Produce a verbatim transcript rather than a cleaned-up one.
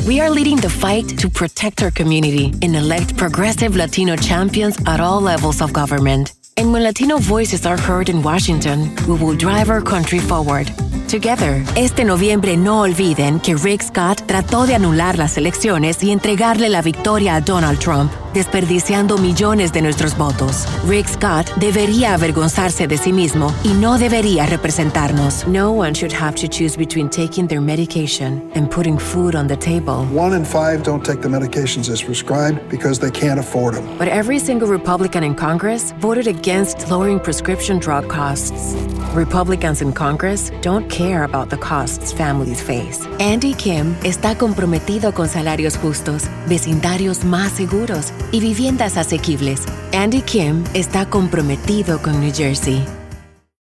We are leading the fight to protect our community and elect progressive Latino champions at all levels of government. And when Latino voices are heard in Washington, we will drive our country forward. Together. Este noviembre no olviden que Rick Scott trató de anular las elecciones y entregarle la victoria a Donald Trump, desperdiciando millones de nuestros votos. Rick Scott debería avergonzarse de sí mismo y no debería representarnos. No one should have to choose between taking their medication and putting food on the table. One in five don't take the medications as prescribed because they can't afford them. But every single Republican in Congress voted against lowering prescription drug costs. Republicans in Congress don't care about the costs families face. Andy Kim está comprometido con salarios justos, vecindarios más seguros y viviendas asequibles. Andy Kim está comprometido con New Jersey.